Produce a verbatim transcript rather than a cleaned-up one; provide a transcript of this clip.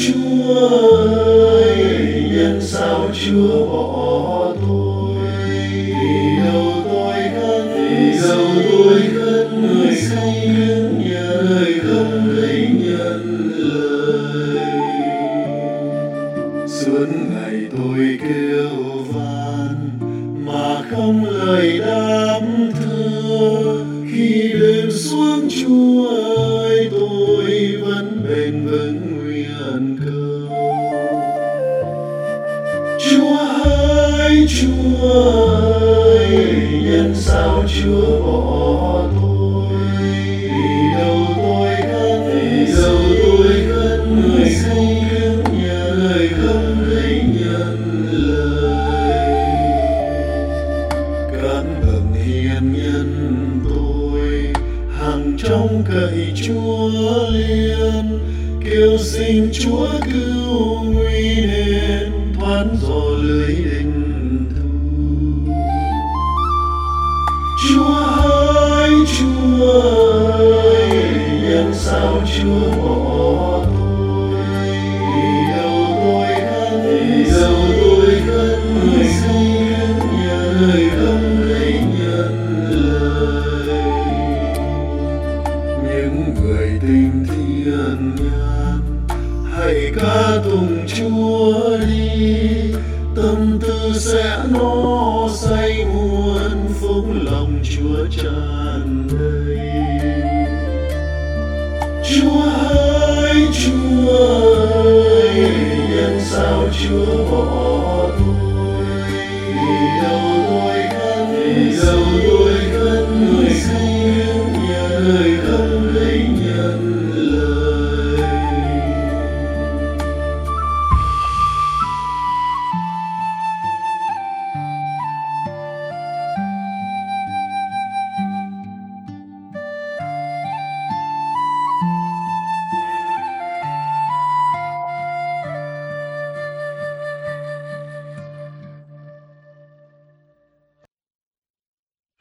Chúa ơi, nhân sao Chúa bỏ tôi? Vì đâu tôi khấn, vì đâu tôi khấn người không kính nhận, người không kính nhận lời. Suốt ngày tôi kêu van mà không lời đáp thưa. Khi đêm xuống Chúa ơi, tôi vẫn bền vững nguyện cầu. Chúa ơi, Chúa ơi, nhân sao Chúa bỏ tôi? Vì đâu tôi khấn, vì đâu tôi khấn người không kính nhận, người không kính nhận lời. Các bậc hiền nhân tôi hằng trông cậy Chúa liền, kêu xin Chúa cứu nguy nên thoát gió lưới đinh thu. Chúa ơi, Chúa ơi, nhân sao Chúa bỏ tôi? Vì đâu tôi khấn, vì đâu tôi khấn người không kính nhận, người không kính nhận lời. Những người tình thiên nhân hãy ca tụng Chúa đi, tâm tư sẽ nó say muôn phúc lòng Chúa tràn đầy. Chúa ơi, Chúa ơi, nhân sao Chúa bỏ